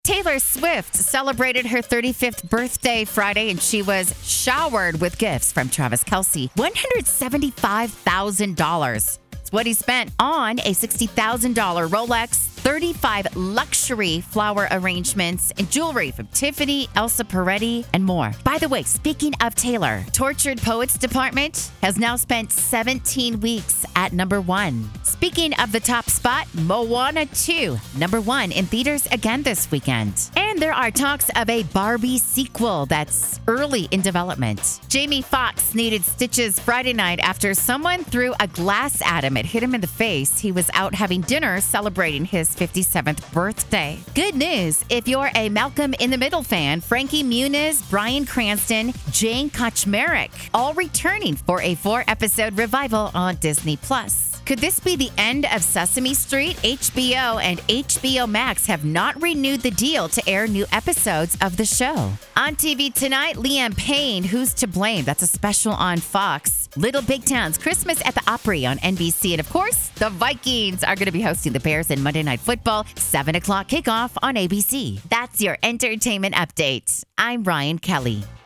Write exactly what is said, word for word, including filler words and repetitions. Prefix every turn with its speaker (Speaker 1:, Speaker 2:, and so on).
Speaker 1: Taylor Swift celebrated her thirty-fifth birthday Friday, and she was showered with gifts from Travis Kelce. one hundred seventy-five thousand dollars. It's what he spent on a sixty thousand dollars Rolex, thirty-five luxury flower arrangements, and jewelry from Tiffany, Elsa Peretti, and more. By the way, speaking of Taylor, Tortured Poets Department has now spent seventeen weeks at number one. Speaking of the top spot, Moana two, number one in theaters again this weekend. And there are talks of a Barbie sequel that's early in development. Jamie Foxx needed stitches Friday night after someone threw a glass at him. It hit him in the face. He was out having dinner celebrating his fifty-seventh birthday. Good news, if you're a Malcolm in the Middle fan, Frankie Muniz, Bryan Cranston, Jane Kaczmarek, all returning for a four-episode revival on Disney Plus. Could this be the end of Sesame Street? H B O and H B O Max have not renewed the deal to air new episodes of the show. On T V tonight, Liam Payne, Who's to Blame? That's a special on Fox. Little Big Town's Christmas at the Opry on N B C. And of course, the Vikings are going to be hosting the Bears in Monday Night Football, seven o'clock kickoff on A B C. That's your entertainment update. I'm Ryan Kelly.